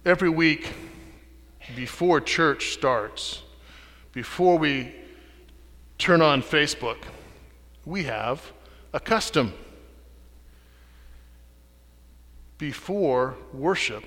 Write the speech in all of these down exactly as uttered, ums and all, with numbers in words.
Every week before church starts, before we turn on Facebook, we have a custom. Before worship,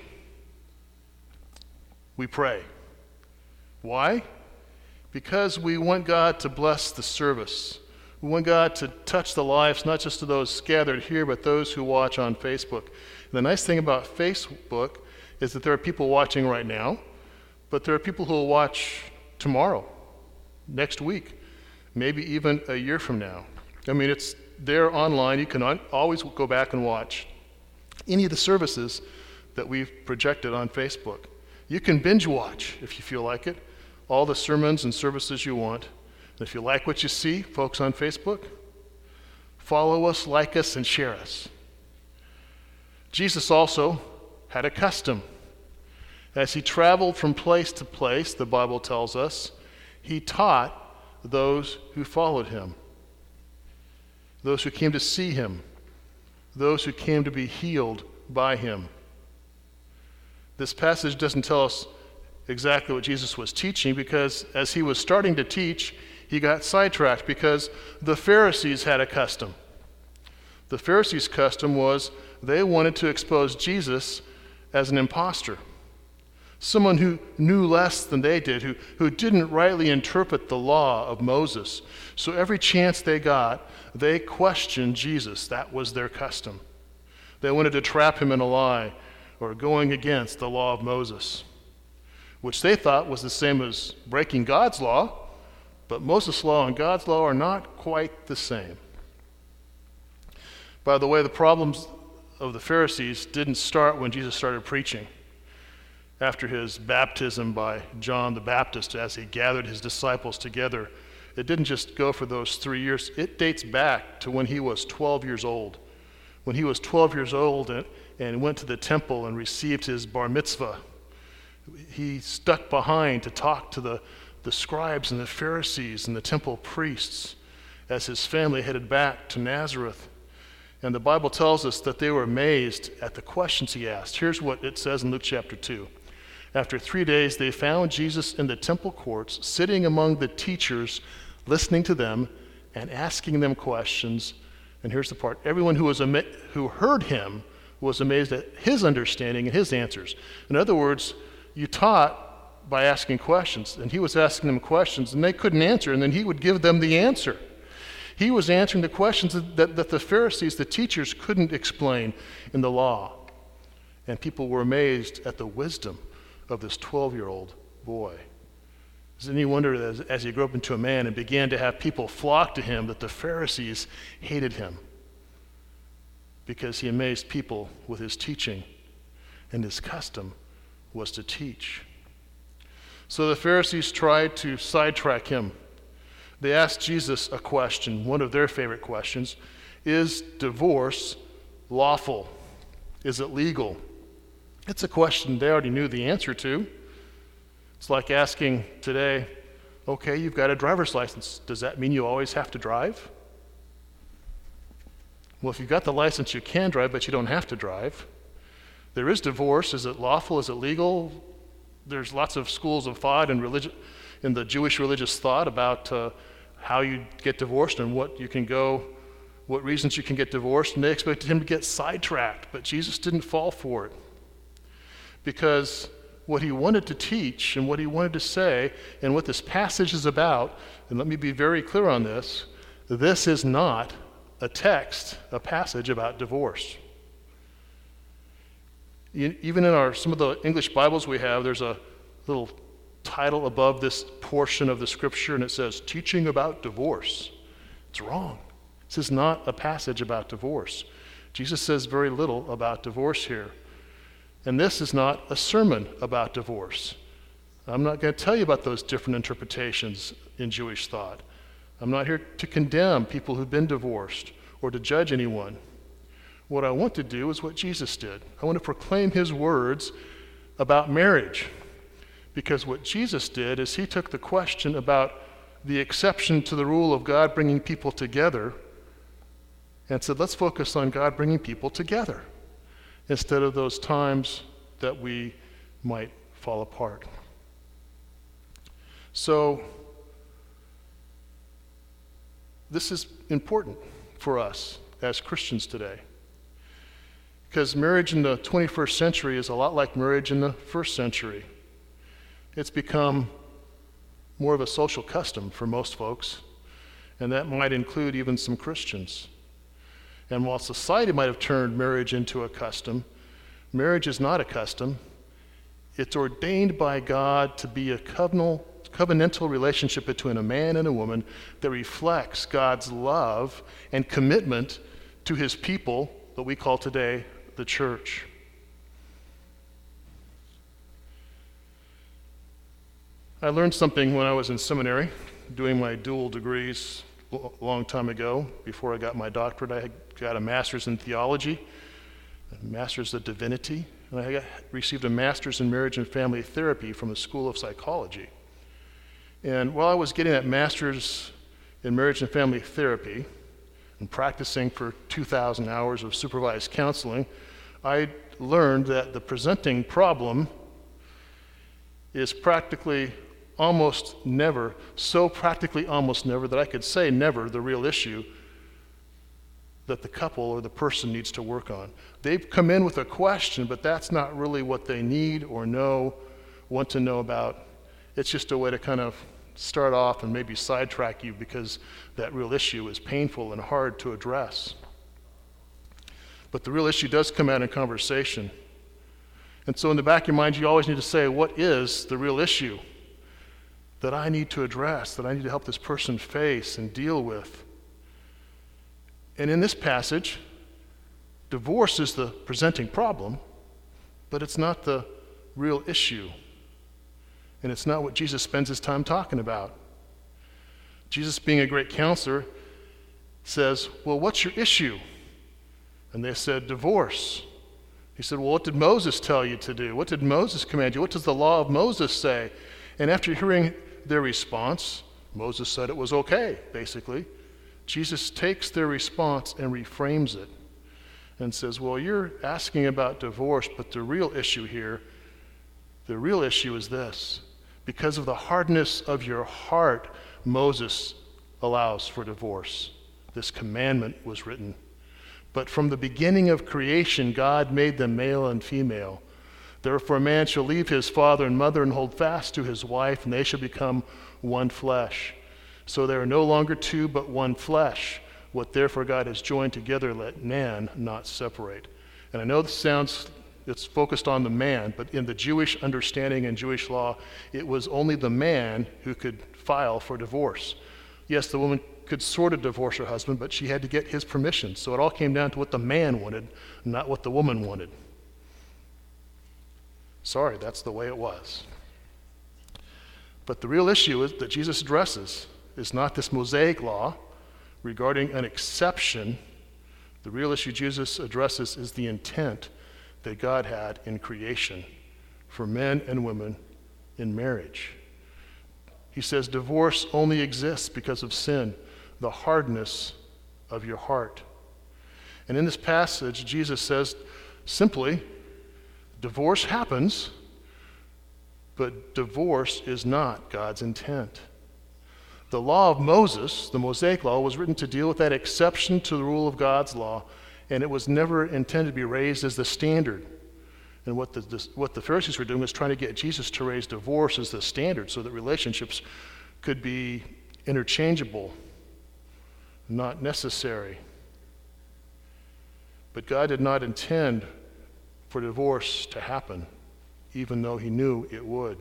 we pray. Why? Because we want God to bless the service. We want God to touch the lives, not just of those gathered here, but those who watch on Facebook. And the nice thing about Facebook is that there are people watching right now, but there are people who will watch tomorrow, next week, maybe even a year from now. I mean, it's there online. You can always go back and watch any of the services that we've projected on Facebook. You can binge watch, if you feel like it, all the sermons and services you want. And if you like what you see, folks on Facebook, follow us, like us, and share us. Jesus also had a custom. As he traveled from place to place, the Bible tells us, he taught those who followed him, those who came to see him, those who came to be healed by him. This passage doesn't tell us exactly what Jesus was teaching, because as he was starting to teach, he got sidetracked because the Pharisees had a custom. The Pharisees' custom was they wanted to expose Jesus as an imposter, someone who knew less than they did, who, who didn't rightly interpret the law of Moses. So every chance they got, they questioned Jesus. That was their custom. They wanted to trap him in a lie or going against the law of Moses, which they thought was the same as breaking God's law, but Moses' law and God's law are not quite the same. By the way, the problems of the Pharisees didn't start when Jesus started preaching. After his baptism by John the Baptist, as he gathered his disciples together, it didn't just go for those three years. It dates back to when he was twelve years old. When he was twelve years old and, and went to the temple and received his bar mitzvah, he stuck behind to talk to the, the scribes and the Pharisees and the temple priests as his family headed back to Nazareth. And the Bible tells us that they were amazed at the questions he asked. Here's what it says in Luke chapter two. After three days, they found Jesus in the temple courts, sitting among the teachers, listening to them and asking them questions. And here's the part. Everyone who was ama- who heard him was amazed at his understanding and his answers. In other words, you taught by asking questions, and he was asking them questions, and they couldn't answer, and then he would give them the answer. He was answering the questions that, that the Pharisees, the teachers, couldn't explain in the law. And people were amazed at the wisdom of this twelve-year-old boy. Is it any wonder that as, as he grew up into a man and began to have people flock to him, that the Pharisees hated him? Because he amazed people with his teaching, and his custom was to teach. So the Pharisees tried to sidetrack him. They asked Jesus a question, one of their favorite questions. Is divorce lawful? Is it legal? It's a question they already knew the answer to. It's like asking today, okay, you've got a driver's license. Does that mean you always have to drive? Well, if you've got the license, you can drive, but you don't have to drive. There is divorce. Is it lawful? Is it legal? There's lots of schools of thought and religion, in the Jewish religious thought about uh, how you get divorced and what you can go, what reasons you can get divorced, and they expected him to get sidetracked, but Jesus didn't fall for it. Because what he wanted to teach and what he wanted to say and what this passage is about, and let me be very clear on this, this is not a text, a passage about divorce. Even in our some of the English Bibles we have, there's a little title above this portion of the scripture, and it says, Teaching About Divorce. It's wrong. This is not a passage about divorce. Jesus says very little about divorce here. And this is not a sermon about divorce. I'm not going to tell you about those different interpretations in Jewish thought. I'm not here to condemn people who've been divorced or to judge anyone. What I want to do is what Jesus did. I want to proclaim his words about marriage. Because what Jesus did is he took the question about the exception to the rule of God bringing people together and said, let's focus on God bringing people together instead of those times that we might fall apart. So, this is important for us as Christians today, because marriage in the twenty-first century is a lot like marriage in the first century. It's become more of a social custom for most folks, and that might include even some Christians. And while society might have turned marriage into a custom, marriage is not a custom. It's ordained by God to be a covenantal, covenantal relationship between a man and a woman that reflects God's love and commitment to his people, that we call today the church. I learned something when I was in seminary, doing my dual degrees a long time ago. Before I got my doctorate, I had got a master's in theology, a master's of divinity, and I got, received a master's in marriage and family therapy from the School of Psychology. And while I was getting that master's in marriage and family therapy and practicing for two thousand hours of supervised counseling, I learned that the presenting problem is practically almost never, so practically almost never that I could say never, the real issue that the couple or the person needs to work on. They've come in with a question, but that's not really what they need or know, want to know about. It's just a way to kind of start off and maybe sidetrack you because that real issue is painful and hard to address. But the real issue does come out in conversation. And so in the back of your mind, you always need to say, what is the real issue that I need to address, that I need to help this person face and deal with? And in this passage, divorce is the presenting problem, but it's not the real issue. And it's not what Jesus spends his time talking about. Jesus, being a great counselor, says, well, what's your issue? And they said, divorce. He said, well, what did Moses tell you to do? What did Moses command you? What does the law of Moses say? And after hearing their response, Moses said it was okay, basically. Jesus takes their response and reframes it and says, well, you're asking about divorce, but the real issue here, the real issue is this. Because of the hardness of your heart, Moses allows for divorce. This commandment was written. But from the beginning of creation, God made them male and female. Therefore, a man shall leave his father and mother and hold fast to his wife, and they shall become one flesh. So they are no longer two, but one flesh. What therefore God has joined together, let man not separate. And I know this sounds, it's focused on the man, but in the Jewish understanding and Jewish law, it was only the man who could file for divorce. Yes, the woman could sort of divorce her husband, but she had to get his permission. So it all came down to what the man wanted, not what the woman wanted. Sorry, that's the way it was. But the real issue is that Jesus addresses is not this Mosaic law regarding an exception. The real issue Jesus addresses is the intent that God had in creation for men and women in marriage. He says divorce only exists because of sin, the hardness of your heart. And in this passage, Jesus says simply, divorce happens, but divorce is not God's intent. The law of Moses, the Mosaic law, was written to deal with that exception to the rule of God's law, and it was never intended to be raised as the standard. And what the, this, what the Pharisees were doing was trying to get Jesus to raise divorce as the standard so that relationships could be interchangeable, not necessary. But God did not intend for divorce to happen, even though he knew it would.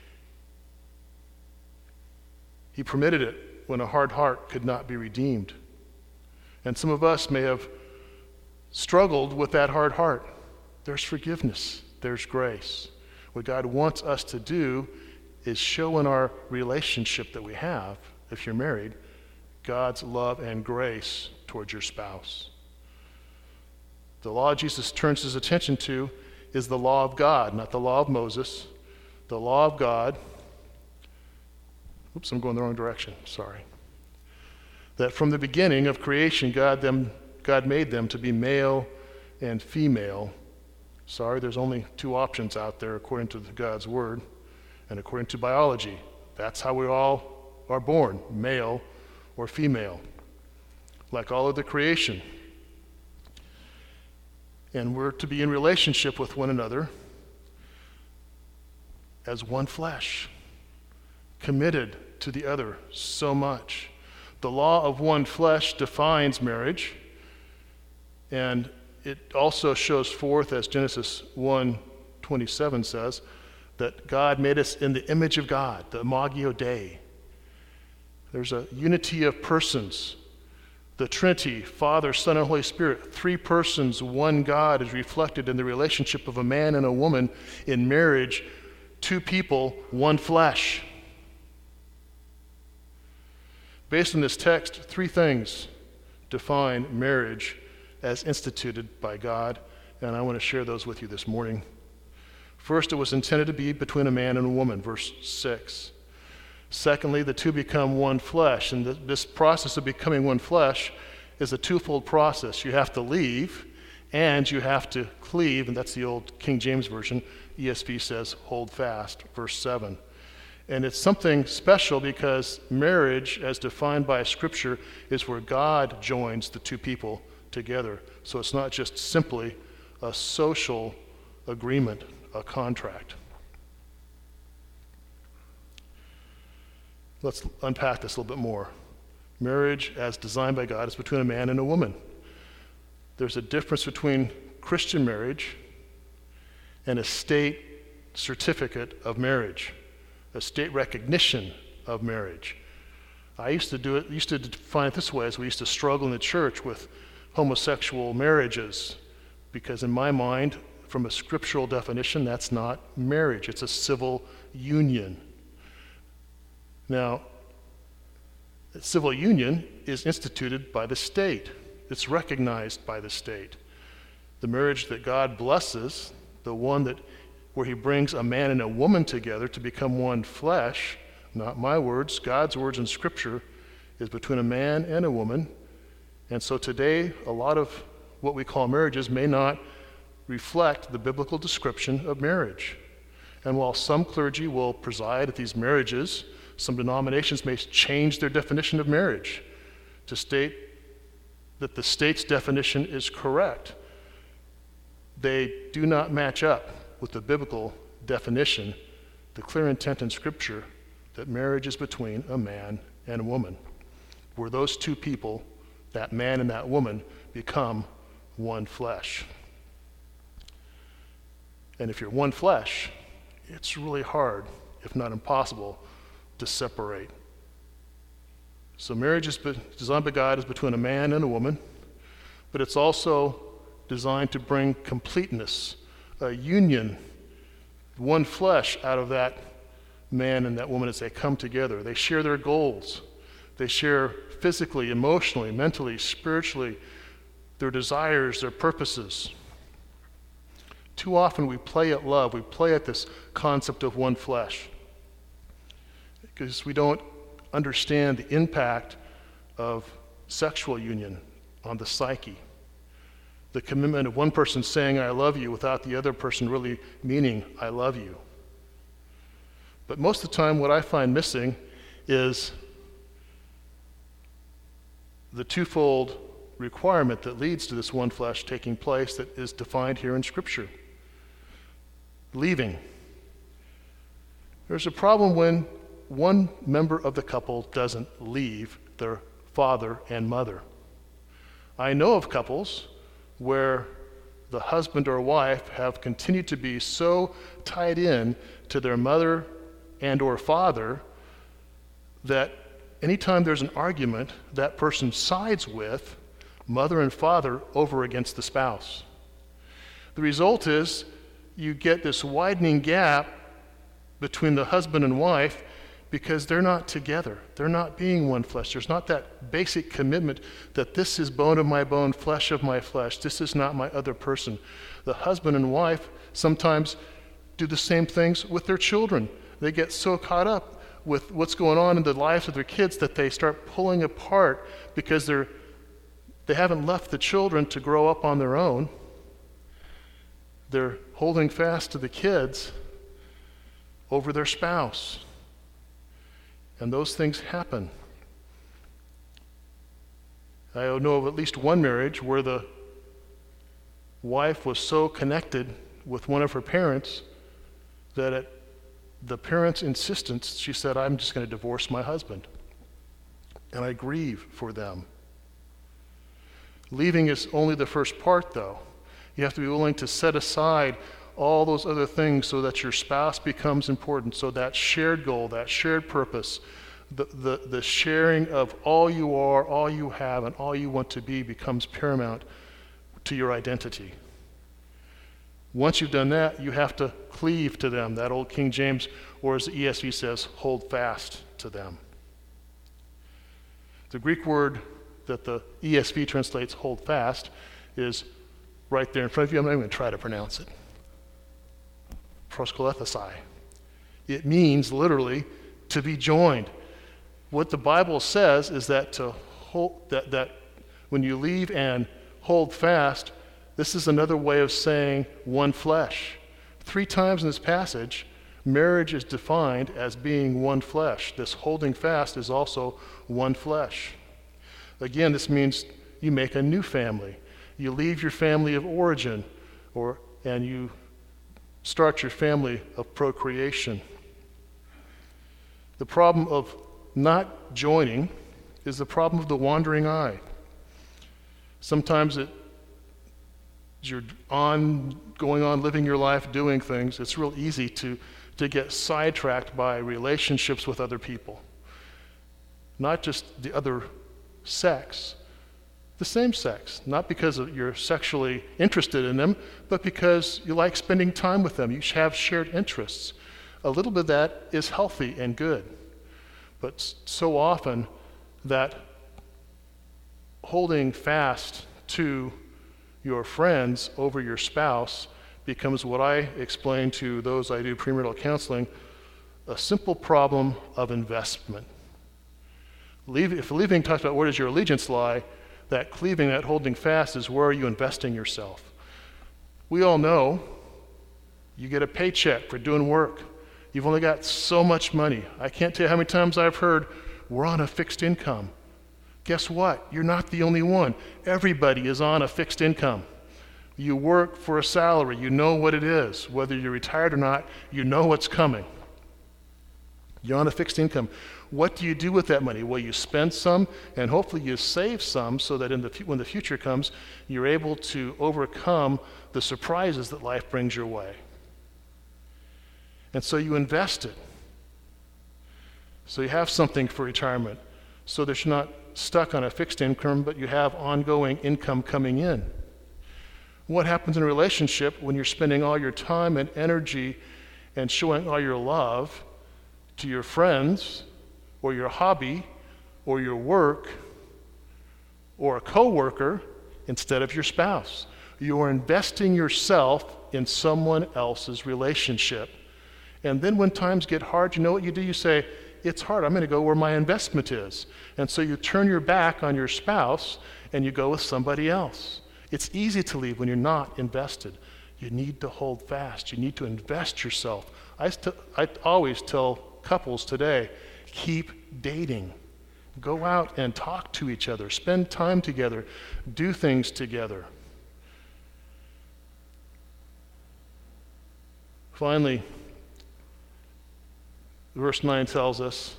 He permitted it when a hard heart could not be redeemed. And some of us may have struggled with that hard heart. There's forgiveness. There's grace. What God wants us to do is show in our relationship that we have, if you're married, God's love and grace towards your spouse. The law Jesus turns his attention to is the law of God, not the law of Moses. The law of God. Oops, I'm going the wrong direction. Sorry. That from the beginning of creation, God them, God made them to be male and female Sorry, there's only two options out there according to God's word and according to biology. That's how we all are born, male or female, like all of the creation. And we're to be in relationship with one another as one flesh, committed to the other so much. The law of one flesh defines marriage, and it also shows forth, as Genesis one twenty-seven says, that God made us in the image of God, the Imago Dei. There's a unity of persons. The Trinity, Father, Son, and Holy Spirit, three persons, one God, is reflected in the relationship of a man and a woman in marriage, two people, one flesh. Based on this text, three things define marriage as instituted by God, and I want to share those with you this morning. First, it was intended to be between a man and a woman, verse six. Secondly, the two become one flesh, and th- this process of becoming one flesh is a twofold process. You have to leave, and you have to cleave, and that's the old King James Version. E S V says, hold fast, verse seven. And it's something special because marriage, as defined by Scripture, is where God joins the two people together. So it's not just simply a social agreement, a contract. Let's unpack this a little bit more. Marriage, as designed by God, is between a man and a woman. There's a difference between Christian marriage and a state certificate of marriage, a state recognition of marriage. I used to do it, used to define it this way, as we used to struggle in the church with homosexual marriages, because in my mind, from a scriptural definition, that's not marriage, it's a civil union. Now, a civil union is instituted by the state. It's recognized by the state. The marriage that God blesses, the one that where he brings a man and a woman together to become one flesh, not my words, God's words in Scripture, is between a man and a woman. And so today, a lot of what we call marriages may not reflect the biblical description of marriage. And while some clergy will preside at these marriages, some denominations may change their definition of marriage to state that the state's definition is correct. They do not match up with the biblical definition, the clear intent in Scripture that marriage is between a man and a woman, where those two people, that man and that woman, become one flesh. And if you're one flesh, it's really hard, if not impossible, to separate. So marriage is designed by God as between a man and a woman, but it's also designed to bring completeness, a union, one flesh out of that man and that woman as they come together. They share their goals. They share physically, emotionally, mentally, spiritually, their desires, their purposes. Too often we play at love, we play at this concept of one flesh, because we don't understand the impact of sexual union on the psyche. The commitment of one person saying, I love you, without the other person really meaning, I love you. But most of the time, what I find missing is the twofold requirement that leads to this one flesh taking place that is defined here in Scripture. Leaving. There's a problem when one member of the couple doesn't leave their father and mother. I know of couples where the husband or wife have continued to be so tied in to their mother and or father that anytime there's an argument, that person sides with mother and father over against the spouse. The result is you get this widening gap between the husband and wife because they're not together. They're not being one flesh. There's not that basic commitment that this is bone of my bone, flesh of my flesh. This is not my other person. The husband and wife sometimes do the same things with their children. They get so caught up with what's going on in the lives of their kids that they start pulling apart because they're they haven't left the children to grow up on their own. they're holding fast to the kids over their spouse. And those things happen. I know of at least one marriage where the wife was so connected with one of her parents that at the parents' insistence, she said, I'm just going to divorce my husband. And I grieve for them. Leaving is only the first part, though. You have to be willing to set aside all those other things so that your spouse becomes important, so that shared goal, that shared purpose, the, the, the sharing of all you are, all you have, and all you want to be becomes paramount to your identity. Once you've done that, you have to cleave to them. That old King James, or as the E S V says, hold fast to them. The Greek word that the E S V translates hold fast is right there in front of you. I'm not even going to try to pronounce it. Proskolethesis. It means literally to be joined. What the Bible says is that to hold, that, that when you leave and hold fast, this is another way of saying one flesh. Three times in this passage, marriage is defined as being one flesh. This holding fast is also one flesh. Again, this means you make a new family. You leave your family of origin, or and you start your family of procreation. The problem of not joining is the problem of the wandering eye. Sometimes it, you're on, going on, living your life, doing things, it's real easy to, to get sidetracked by relationships with other people. Not just the other sex, the same sex, not because of you're sexually interested in them, but because you like spending time with them. You have shared interests. A little bit of that is healthy and good. But so often that holding fast to your friends over your spouse becomes what I explain to those I do premarital counseling, a simple problem of investment. Leave, if leaving talks about where does your allegiance lie, that cleaving, that holding fast is where are you investing yourself. We all know you get a paycheck for doing work. You've only got so much money. I can't tell you how many times I've heard, we're on a fixed income. Guess what? You're not the only one. Everybody is on a fixed income. You work for a salary. You know what it is. Whether you're retired or not, you know what's coming. You're on a fixed income. What do you do with that money? Well, you spend some, and hopefully you save some so that in the when the future comes, you're able to overcome the surprises that life brings your way. And so you invest it. So you have something for retirement, so that you're not stuck on a fixed income, but you have ongoing income coming in. What happens in a relationship when you're spending all your time and energy and showing all your love to your friends, or your hobby, or your work, or a coworker instead of your spouse? You are investing yourself in someone else's relationship. And then when times get hard, you know what you do? You say, it's hard, I'm going to go where my investment is. And so you turn your back on your spouse and you go with somebody else. It's easy to leave when you're not invested. You need to hold fast. You need to invest yourself. I, st- I always tell couples today, keep dating. Go out and talk to each other. Spend time together. Do things together. Finally, verse nine tells us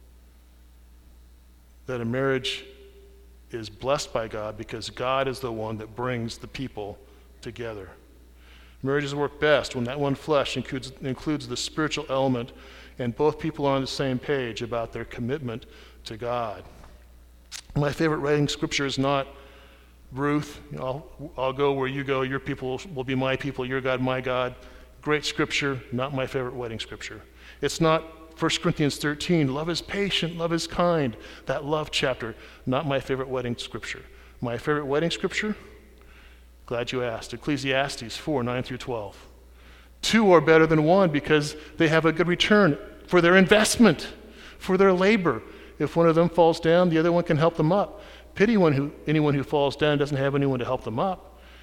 that a marriage is blessed by God because God is the one that brings the people together. Marriages work best when that one flesh includes, includes the spiritual element and both people are on the same page about their commitment to God. My favorite writing scripture is not Ruth, you know, I'll, I'll go where you go, your people will be my people, your God, my God. Great scripture, not my favorite wedding scripture. It's not First Corinthians thirteen, love is patient, love is kind, that love chapter, not my favorite wedding scripture. My favorite wedding scripture? Glad you asked. Ecclesiastes four, nine through twelve. Two are better than one because they have a good return for their investment, for their labor. If one of them falls down, the other one can help them up. Pity one who, anyone who falls down and doesn't have anyone to help them up.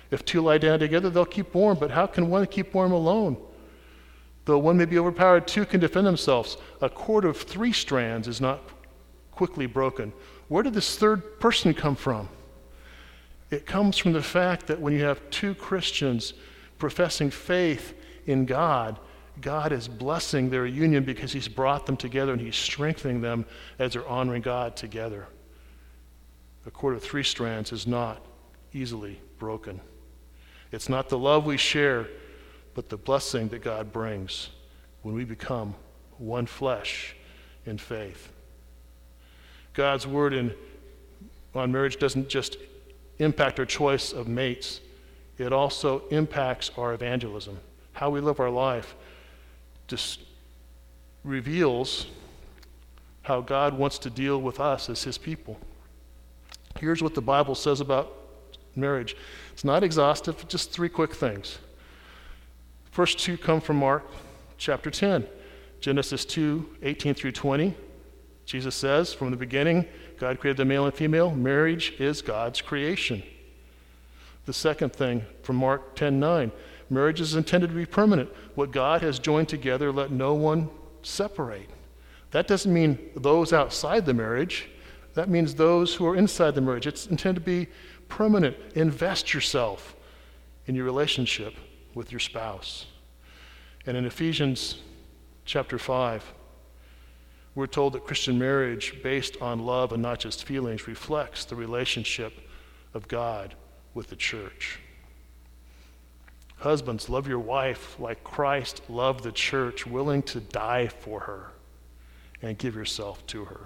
If two lie down together, they'll keep warm, but how can one keep warm alone? Though one may be overpowered, two can defend themselves. A cord of three strands is not quickly broken. Where did this third person come from? It comes from the fact that when you have two Christians professing faith in God, God is blessing their union because he's brought them together and he's strengthening them as they're honoring God together. A cord of three strands is not easily broken. It's not the love we share, but the blessing that God brings when we become one flesh in faith. God's word in, on marriage doesn't just impact our choice of mates, it also impacts our evangelism. How we live our life just reveals how God wants to deal with us as his people. Here's what the Bible says about marriage. It's not exhaustive, just three quick things. First two come from Mark chapter ten. Genesis two, eighteen through twenty. Jesus says, from the beginning, God created the male and female. Marriage is God's creation. The second thing from Mark ten nine. Marriage is intended to be permanent. What God has joined together, let no one separate. That doesn't mean those outside the marriage. That means those who are inside the marriage. It's intended to be permanent. Invest yourself in your relationship with your spouse. And in Ephesians chapter five, we're told that Christian marriage, based on love and not just feelings, reflects the relationship of God with the church. Husbands, love your wife like Christ loved the church, willing to die for her and give yourself to her.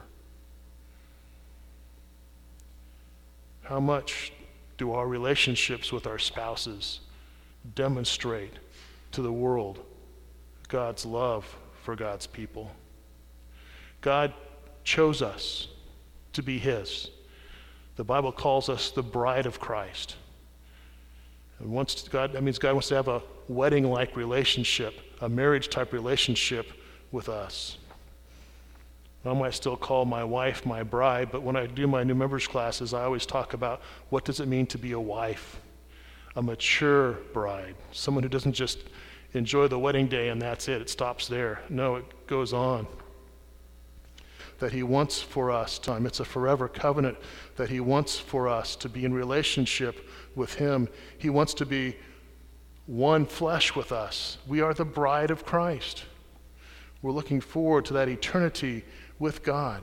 How much do our relationships with our spouses demonstrate to the world God's love for God's people? God chose us to be his. The Bible calls us the bride of Christ. And once God, that means God wants to have a wedding-like relationship, a marriage-type relationship with us. I might still call my wife my bride, but when I do my new members classes, I always talk about what does it mean to be a wife, a mature bride, someone who doesn't just enjoy the wedding day and that's it, it stops there. No, it goes on. That he wants for us time. It's a forever covenant that he wants for us to be in relationship with him. He wants to be one flesh with us. We are the bride of Christ. We're looking forward to that eternity with God.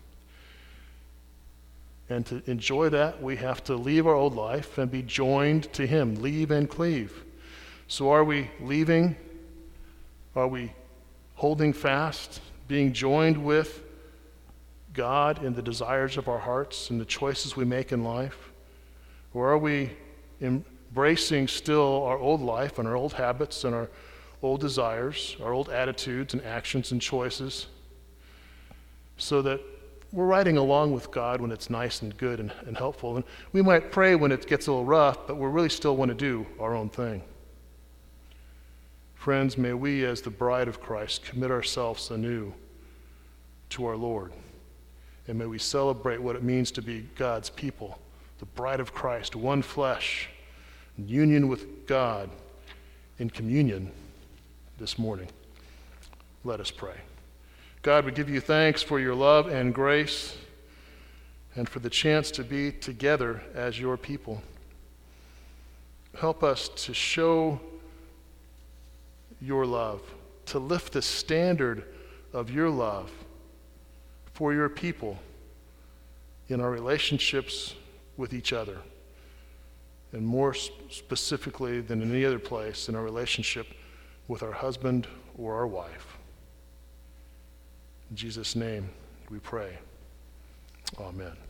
And to enjoy that, we have to leave our old life and be joined to him. Leave and cleave. So are we leaving? Are we holding fast? Being joined with God in the desires of our hearts and the choices we make in life? Or are we embracing still our old life and our old habits and our old desires, our old attitudes and actions and choices, so that we're riding along with God when it's nice and good and, and helpful? And we might pray when it gets a little rough, but we really still want to do our own thing. Friends, may we as the bride of Christ commit ourselves anew to our Lord. And may we celebrate what it means to be God's people, the bride of Christ, one flesh, in union with God, in communion this morning. Let us pray. God, we give you thanks for your love and grace and for the chance to be together as your people. Help us to show your love, to lift the standard of your love for your people in our relationships with each other, and more specifically than in any other place, in our relationship with our husband or our wife. In Jesus' name we pray. Amen.